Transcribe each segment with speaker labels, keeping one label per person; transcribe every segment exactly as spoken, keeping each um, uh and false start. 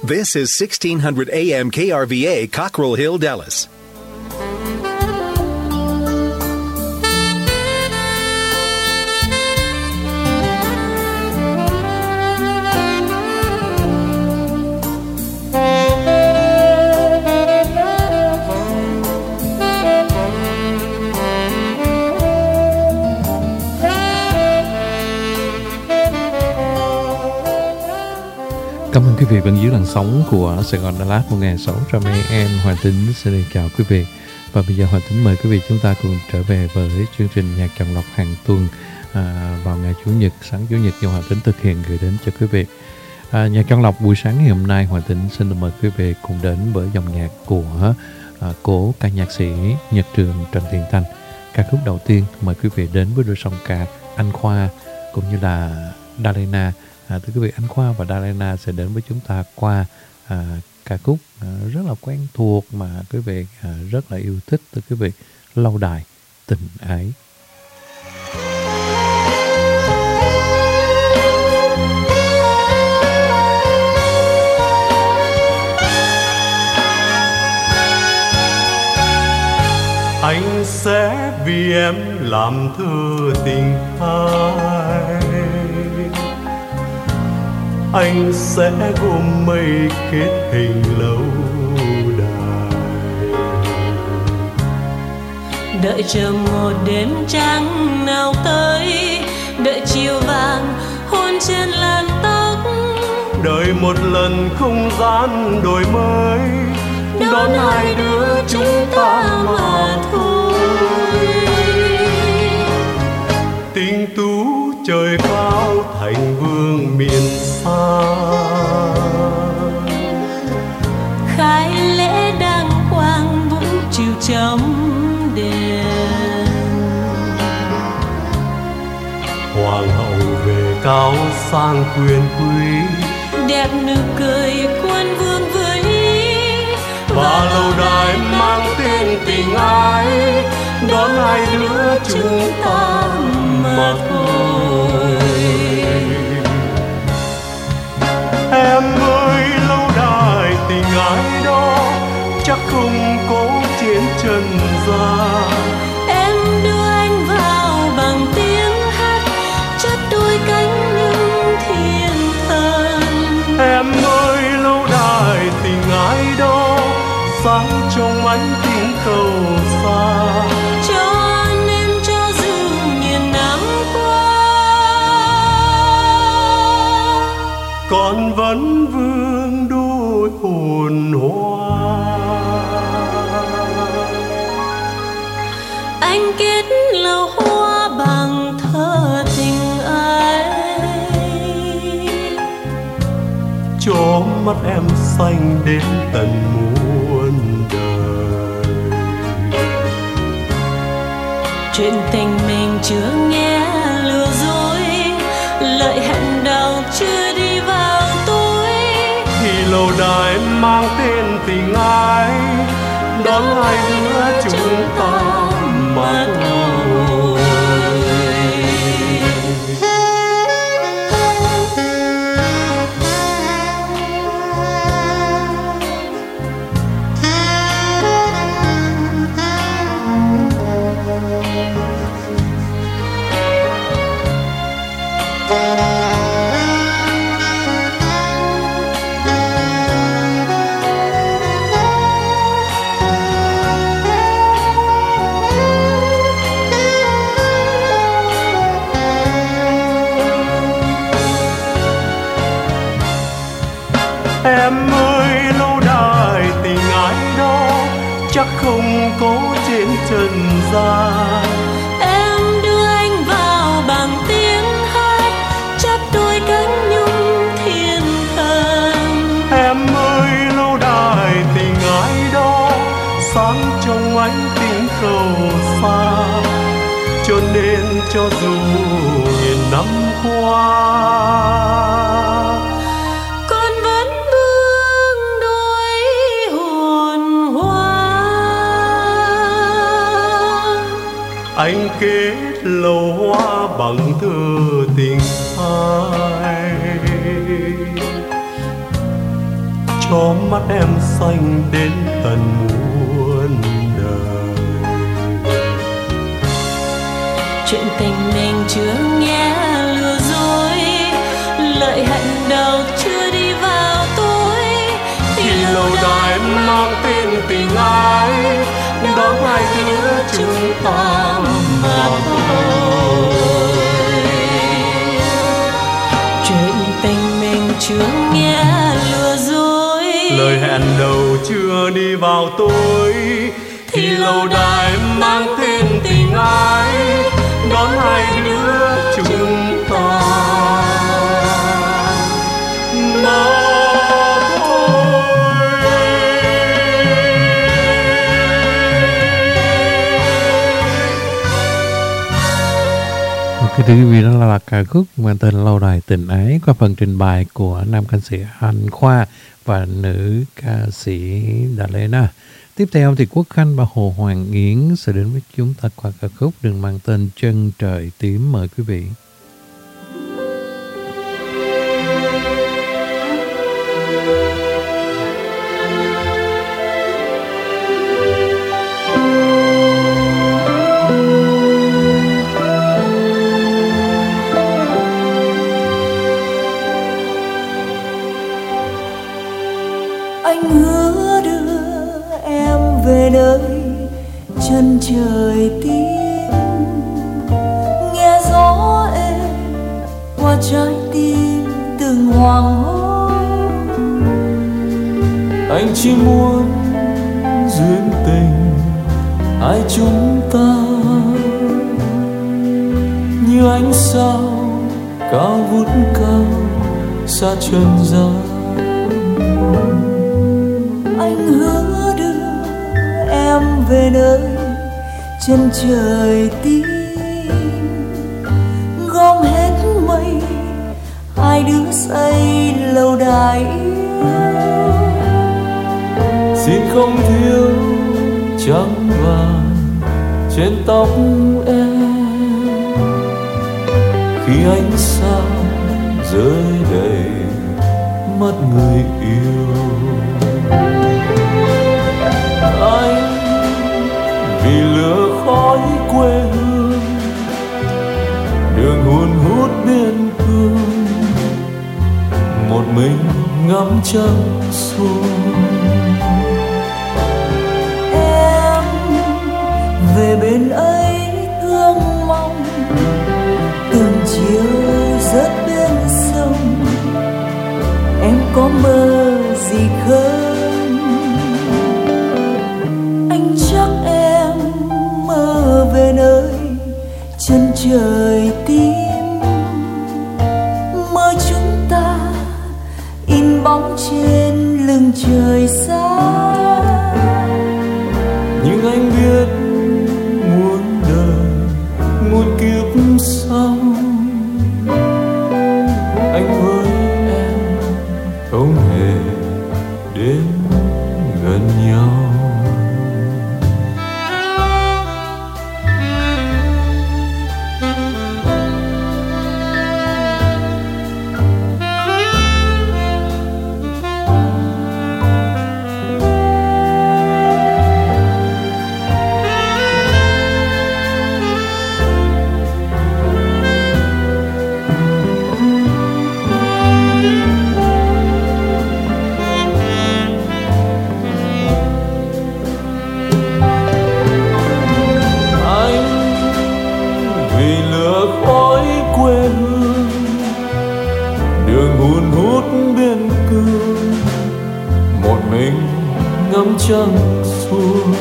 Speaker 1: This is sixteen hundred A M K R V A, Cockrell Hill, Dallas.
Speaker 2: Cảm ơn quý vị vẫn giữ làn sóng của Sài Gòn Đà Lạt một nghìn sáu trăm A M. Hoàng Tính xin chào quý vị. Và bây giờ Hoàng Tính mời quý vị chúng ta cùng trở về với chương trình Nhạc Chọn Lọc hàng tuần à, vào ngày Chủ nhật, sáng Chủ nhật do Hoàng Tính thực hiện gửi đến cho quý vị. À, Nhạc Chọn Lọc buổi sáng ngày hôm nay, Hoàng Tính xin được mời quý vị cùng đến với dòng nhạc của à, cố ca nhạc sĩ Nhật Trường Trần Thiện Thành. Ca khúc đầu tiên mời quý vị đến với đôi song ca Anh Khoa cũng như là Dalena. À, thưa quý vị, Anh Khoa và Dalena sẽ đến với chúng ta qua à, ca khúc à, rất là quen thuộc mà quý vị à, rất là yêu thích, thưa quý vị, Lâu Đài Tình Ái.
Speaker 3: Anh sẽ vì em làm thơ tình ai, anh sẽ gom mây kết hình lâu đài,
Speaker 4: đợi chờ một đêm trắng nào tới, đợi chiều vàng hôn trên làn tóc,
Speaker 3: đợi một lần không gian đổi mới, đón hai đứa chúng ta mà thôi. Tình tú trời cao thành vương miền xa,
Speaker 4: khai lễ đàng hoàng vũ chiều trong đền,
Speaker 3: hoàng hậu về cao sang quyền quý,
Speaker 4: đẹp nụ cười quân vương với,
Speaker 3: và lâu đài mang tên tình ái, đón hai đứa chúng ta mà thôi. Em ơi, lâu đài tình ái đó chắc không có trên trần gian,
Speaker 4: em đưa anh vào bằng tiếng hát chất đôi cánh những thiên thần.
Speaker 3: Em ơi, lâu đài tình ái đó sáng trong ánh tiếng cầu xa,
Speaker 4: cho nên cho dù nghìn năm qua
Speaker 3: con vẫn vương đôi hồn hoa.
Speaker 4: anh kết lầu hoa bằng thơ tình ấy,
Speaker 3: cho mắt em xanh đến tận muôn đời.
Speaker 4: chuyện tình mình chưa nghe lừa dối, lợi hẹn đầu chưa đi vào tối,
Speaker 3: Thì lâu đài mang tên tình ái, đón hai đứa chúng ta mà thôi. Em ơi, lâu đài tình ái đó chắc không có trên trần gian,
Speaker 4: em đưa anh vào bằng tiếng hát chắp đôi cánh nhung thiên thần.
Speaker 3: Em ơi, lâu đài tình ái đó sáng trong ánh tiếng cầu xa, cho nên cho dù nghìn năm qua
Speaker 4: Con vẫn vương đôi hồn hoa.
Speaker 3: anh kết lầu hoa bằng thơ tình ai, mắt em xanh đến tận muôn đời.
Speaker 4: Chuyện tình mình chưa nghe lừa dối, lợi hận đầu chưa đi vào tối,
Speaker 3: thì lâu đài mang tên tình ái, đó hai đứa chúng ta mà thôi.
Speaker 4: Chuyện tình mình chưa nghe lừa dối,
Speaker 3: lời hẹn đầu chưa đi vào tối, thì lâu đài mang tên tình ái, đón hai đứa chúng ta mà
Speaker 2: Cái thứ quý vị đó là ca khúc mang tên Lâu Đài Tình Ái qua phần trình bày của nam ca sĩ Anh Khoa và nữ ca sĩ Đà Lê Na. Tiếp theo thì Quốc Khanh và Hồ Hoàng Yến sẽ đến với chúng ta qua ca khúc đừng mang tên Chân Trời Tím. Mời quý vị.
Speaker 5: Về nơi chân trời tím, nghe gió êm qua trái tim từng hoàng hôn.
Speaker 6: Anh chỉ muốn duyên tình hai chúng ta như ánh sao cao vút cao xa trần gian.
Speaker 5: Anh hứa em về nơi chân trời tím, gom hết mây hai đứa xây lâu đài yêu.
Speaker 6: Xin không thiếu trắng vàng trên tóc em, khi ánh sao rơi đầy mắt người yêu. Anh vì lửa khói quê hương, đường hun hút biên cương, một mình ngắm trăng xuân.
Speaker 5: Em về bên ấy thương mong, từng chiều rớt bên sông. Em có mơ gì không? Về nơi chân trời tím, mơ chúng ta in bóng trên lưng trời xa.
Speaker 6: Nhưng anh biết muôn đời muôn kiếp sau, anh với em không hề đến gần nhau. Trăng xuân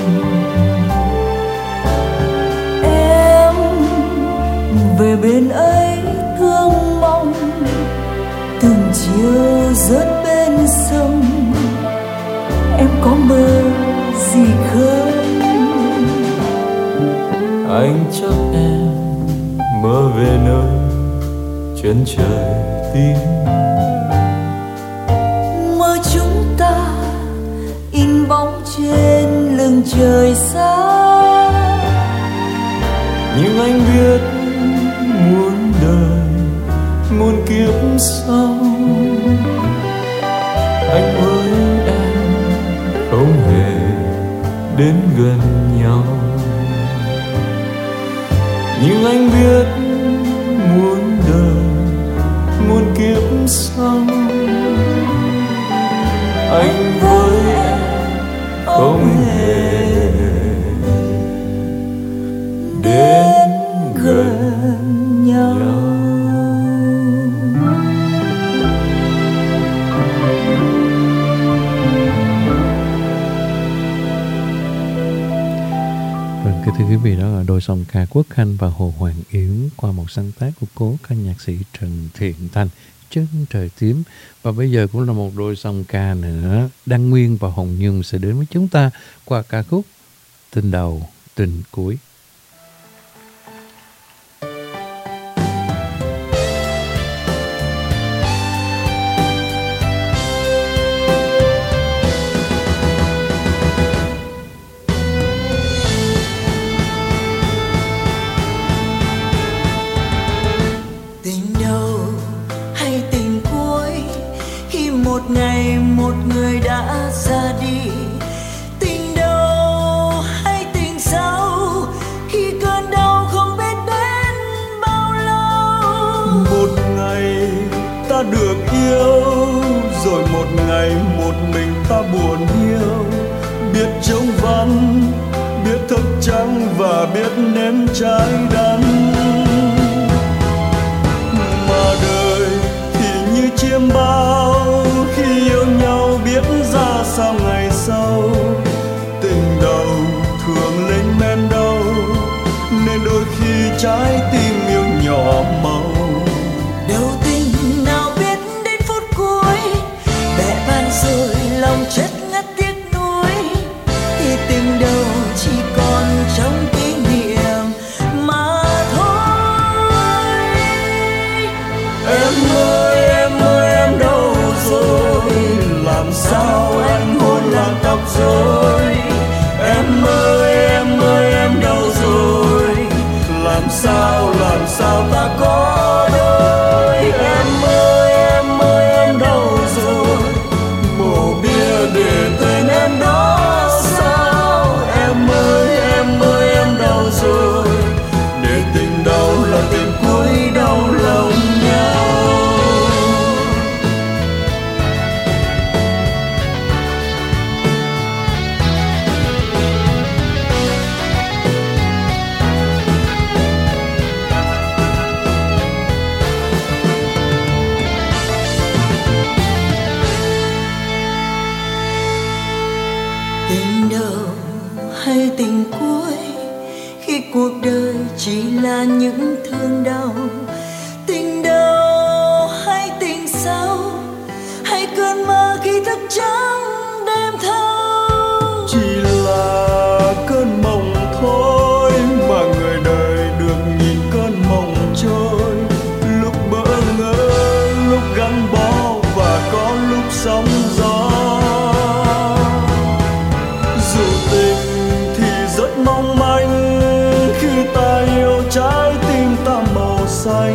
Speaker 5: em về bên ấy thương mong, từng chiều rớt bên sông. Em có mơ gì không?
Speaker 6: Anh chắc em mơ về nơi chân trời tím,
Speaker 5: mơ chúng ta in bóng trên lưng trời xa.
Speaker 6: Nhưng anh biết muôn đời muôn kiếp sau, anh với em đến gần nhau. Nhưng anh biết muôn đời muôn kiếp sau anh với em không hề đến gần nhau.
Speaker 2: Vâng, kính thưa quý vị, đó là đôi song ca Quốc Khanh và Hồ Hoàng Yến qua một sáng tác của cố ca nhạc sĩ Trần Thiện Thành, Chân Trời Tím. Và bây giờ cũng là một đôi song ca nữa, Đăng Nguyên và Hồng Nhung sẽ đến với chúng ta qua ca khúc Tình Đầu Tình Cuối.
Speaker 5: Một ngày một người đã ra đi, tình đầu hay tình sau, khi cơn đau không biết đến bao lâu.
Speaker 3: Một ngày ta được yêu, rồi một ngày một mình ta buồn hiu. Biết trống vắng, biết thức trắng và biết nếm trái đắng. Mà đời thì như chiêm bao, khi yêu nhau biết ra sao ngày sau. Tình đầu thường lên men đau, nên đôi khi trái tim yêu nhỏ màu.
Speaker 5: Đâu tình nào biết đến phút cuối, bẽ bàng rồi lòng chất ngất tiếc nuối. Thì tình đầu chỉ còn trong kỷ niệm mà thôi.
Speaker 3: Em ơi em ơi em đâu rồi, làm sao anh hôn làn tóc rối. Em ơi em ơi em đâu rồi, làm sao làm sao ta có đôi. Em ơi em ơi em đâu rồi, mộ bia để tên em đó sao. Em ơi em ơi em đâu rồi, để tình đầu là tình cuối đau lòng nhau.
Speaker 5: Tình đầu hay tình cuối, khi cuộc đời chỉ là những thương đau. Tình đầu hay tình sau, hay cơn mơ khi thức trắng đêm thâu.
Speaker 3: Chỉ là cơn mộng thôi, mà người đời được nhìn cơn mộng trôi. Lúc bỡ ngỡ, lúc gắn bó và có lúc sóng gió. Dù tình thì rất mong manh, khi ta yêu trái tim ta màu xanh.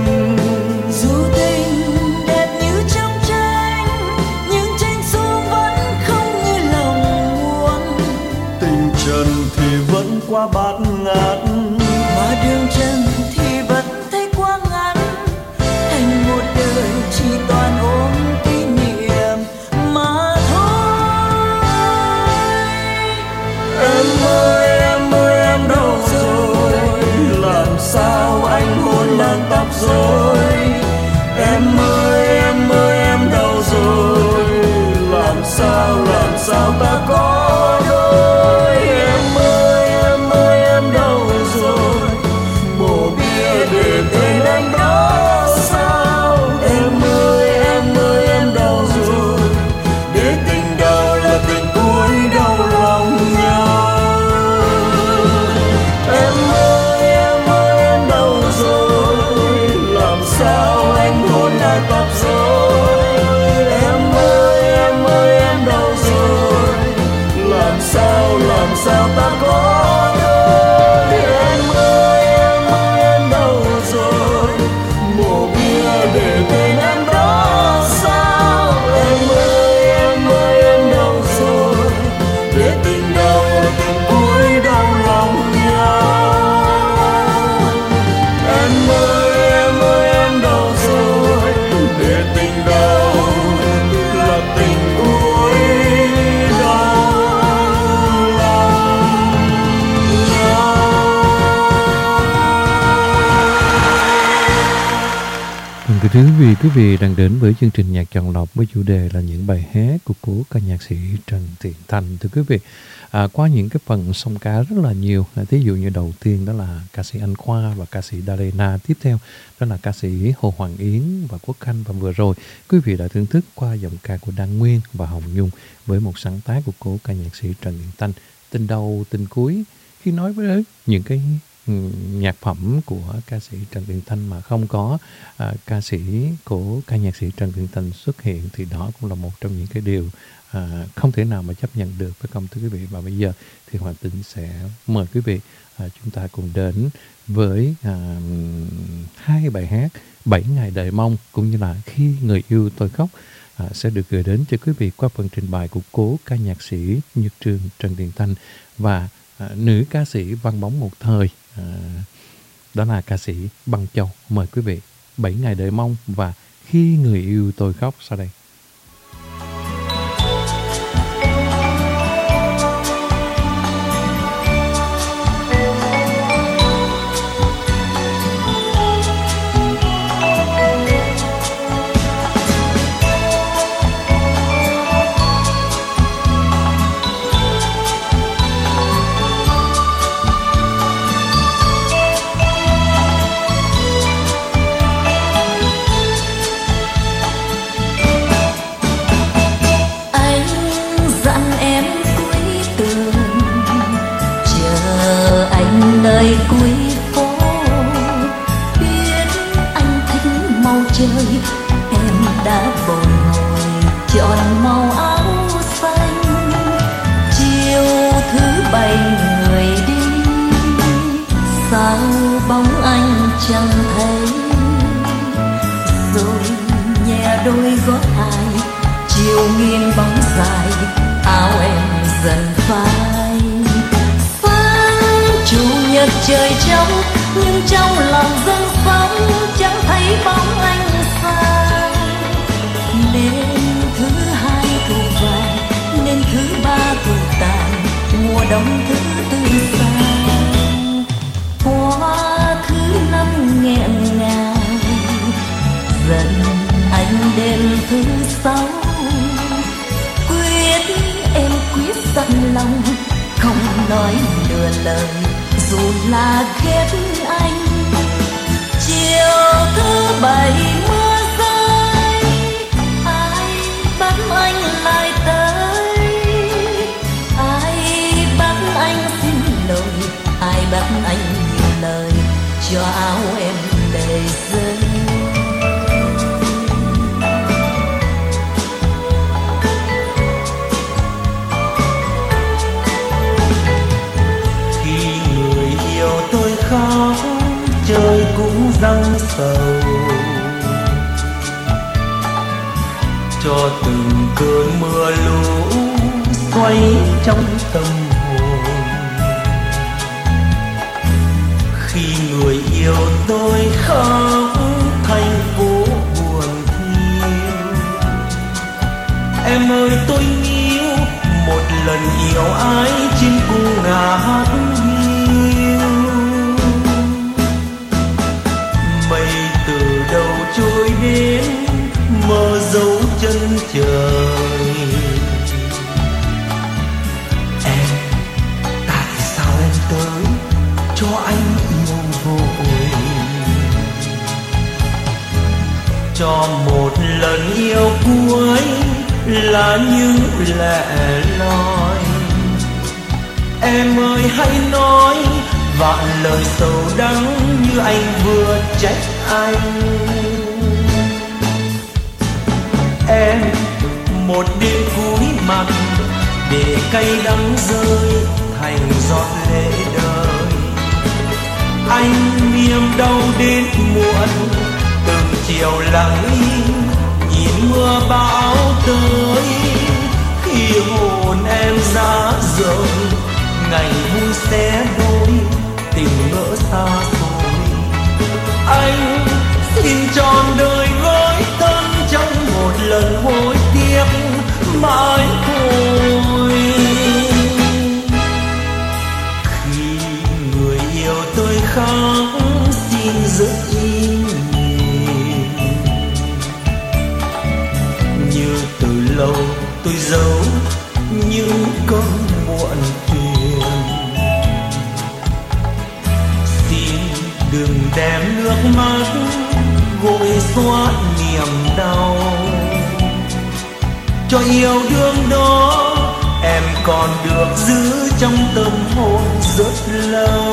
Speaker 2: Kính thưa quý vị, quý vị đang đến với chương trình nhạc chọn lọc với chủ đề là những bài hát của cố ca nhạc sĩ Trần Thiện Thanh. Thưa quý vị, à, qua những cái phần song ca rất là nhiều, à, thí dụ như đầu tiên đó là ca sĩ Anh Khoa và ca sĩ Dalena, tiếp theo đó là ca sĩ Hồ Hoàng Yến và Quốc Khanh, và vừa rồi quý vị đã thưởng thức qua giọng ca của Đan Nguyên và Hồng Nhung với một sáng tác của cố ca nhạc sĩ Trần Thiện Thanh, Tình Đầu Tình Cuối. Khi nói với những cái nhạc phẩm của ca sĩ Trần Thiện Thanh mà không có à, ca sĩ của ca nhạc sĩ Trần Thiện Thanh xuất hiện thì đó cũng là một trong những cái điều à, không thể nào mà chấp nhận được, phải không thưa quý vị? Và bây giờ thì Hoàng Tính sẽ mời quý vị à, chúng ta cùng đến với à, hai bài hát Bảy Ngày Đợi Mong cũng như là Khi Người Yêu Tôi Khóc à, sẽ được gửi đến cho quý vị qua phần trình bày của cố ca nhạc sĩ Nhật Trường Trần Thiện Thanh và à, nữ ca sĩ vang bóng một thời, à, đó là ca sĩ Băng Châu. Mời quý vị Bảy Ngày Đợi Mong và Khi Người Yêu Tôi Khóc sau đây.
Speaker 4: Nơi cuối phố biết anh thích màu trời, em đã bồi hồi chọn màu áo xanh. Chiều thứ bảy người đi, sao bóng anh chẳng thấy, rồi nhẹ đôi gót ai chiều nghiêng bóng dài, áo em dần phai. Chủ nhật trời trong nhưng trong lòng dâng sóng chẳng thấy bóng anh xa. Nên thứ hai thu vàng, nên thứ ba thu tàn, mùa đông thứ tư sang. Qua thứ năm nghẹn ngào, dần anh đến thứ sáu. Quyết em quyết dặn lòng không nói nửa lời, dù là ghét anh. Chiều thứ bảy mưa rơi, ai bắt anh lại tới, ai bắt anh xin lỗi, ai bắt anh nhiều lời cho áo em đầy rơi.
Speaker 3: Khóc trời cũng giăng sầu, cho từng cơn mưa lũ xoay trong tâm hồn. Khi người yêu tôi khóc, thành phố buồn thiêu. Em ơi tôi yêu, một lần yêu ai chim cung ngả hát hiu. Đầu trôi đến mơ dấu chân trời. Em, tại sao em tới cho anh yêu vội, cho một lần yêu cuối là những lẻ loi. Em ơi hãy nói vạn lời sầu đắng như anh vừa trách anh. Em một đêm cúi mặt để cay đắng rơi thành giọt lệ đời. Anh niềm đau đến muộn, từng chiều lặng im nhìn mưa bão tới. Khi hồn em ra rời, ngày vui sẽ đôi, tình ngỡ xa xôi. Anh xin trọn đời gói thân trong một lần hối tiếc mãi thôi. Khi người yêu tôi khóc, xin giữ im nhìn. tôi giấu những cơn muộn phiền. Xin đừng đem nước mắt gội xóa niềm đau, cho yêu đương đó em còn được giữ trong tâm hồn rất lâu.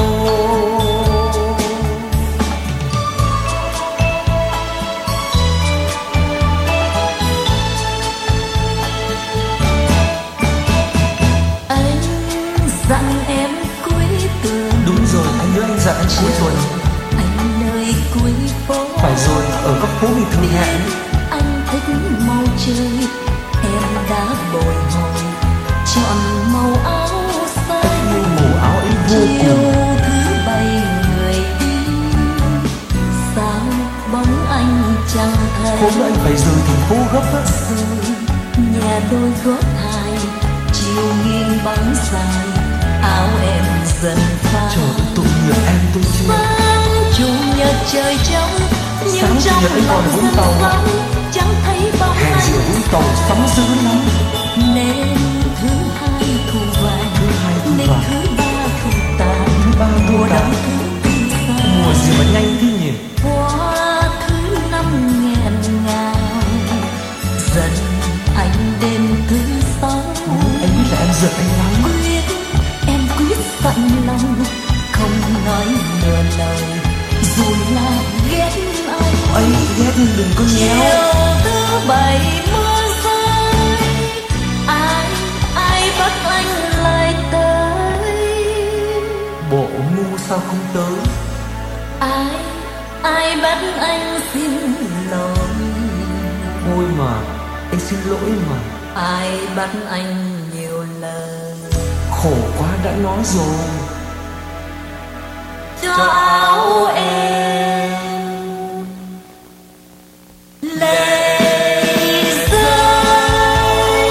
Speaker 4: Anh dặn em cuối tuần.
Speaker 3: Đúng rồi, anh nhớ anh dặn anh cuối tuần.
Speaker 4: Anh nơi cuối phố.
Speaker 3: Phải rồi, ở góc phố mình thường hẹn.
Speaker 4: Anh thích mau chơi, em đã bồi hồi chọn màu áo xanh.
Speaker 3: Anh yêu màu áo ấy vô cùng.
Speaker 4: Chiều thứ bảy người đi, sao bóng anh chẳng thấy.
Speaker 3: Hôm nay anh phải rời thành phố gấp á.
Speaker 4: Rồi nhà đôi gót hài, chiều nghiêng bóng dài, áo em dần phai.
Speaker 3: Trời ơi, tội nghiệp em tôi chưa.
Speaker 4: Sáng chủ nhật trời trống, nhưng
Speaker 3: Sáng chủ
Speaker 4: trong
Speaker 3: nhật anh còn ở
Speaker 4: lòng
Speaker 3: Vũng Tàu
Speaker 4: sân
Speaker 3: à?
Speaker 4: vắng chẳng thấy bóng
Speaker 3: Hè
Speaker 4: anh.
Speaker 3: giữa Vũng Tàu sắm dữ lắm.
Speaker 4: Nên thứ hai thu vàng,
Speaker 3: Thứ hai thu
Speaker 4: nên
Speaker 3: vàng.
Speaker 4: thứ ba thu tàn,
Speaker 3: Thứ ba thu
Speaker 4: mùa
Speaker 3: tàn.
Speaker 4: đông thứ tư xa.
Speaker 3: Mùa gì mà nhanh thế nhỉ?
Speaker 4: Qua thứ năm nghẹn ngào, dần anh đến thứ sáu.
Speaker 3: Anh biết là em giận anh lắm.
Speaker 4: Quyết em quyết phận lòng, không nói nửa lời, dù là ghét anh.
Speaker 3: Ấy ghét nhưng đừng có nhéo.
Speaker 4: Chiều thứ bảy mưa rơi, ai ai bắt anh lại tới.
Speaker 3: Bộ ngu sao không tới?
Speaker 4: Ai ai bắt anh xin lỗi.
Speaker 3: Thôi mà, anh xin lỗi mà.
Speaker 4: Ai bắt anh nhiều lần.
Speaker 3: Khổ quá đã nói rồi.
Speaker 4: Cho áo em lệ rơi.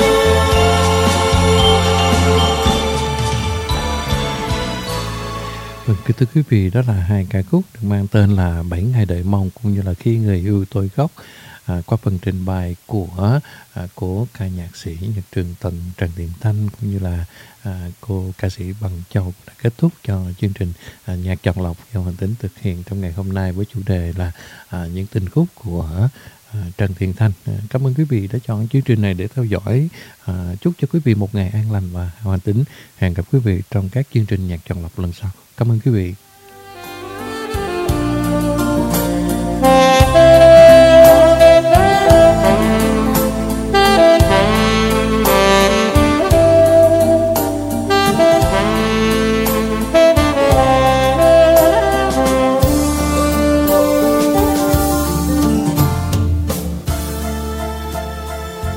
Speaker 2: Vâng, kính thưa quý vị, đó là hai ca khúc được mang tên là Bảy Ngày Đợi Mong cũng như là Khi Người Yêu Tôi Khóc, à, qua phần trình bày của à, của ca nhạc sĩ Nhật Trường Tần, Trần Thiện Thanh cũng như là à, cô ca sĩ Bằng Châu đã kết thúc cho chương trình à, nhạc chọn lọc do Hoàng Tính thực hiện trong ngày hôm nay với chủ đề là à, những tình khúc của à, Trần Thiện Thanh. À, cảm ơn quý vị đã chọn chương trình này để theo dõi. À, chúc cho quý vị một ngày an lành và Hoàng Tính hẹn gặp quý vị trong các chương trình nhạc chọn lọc lần sau. Cảm ơn quý vị.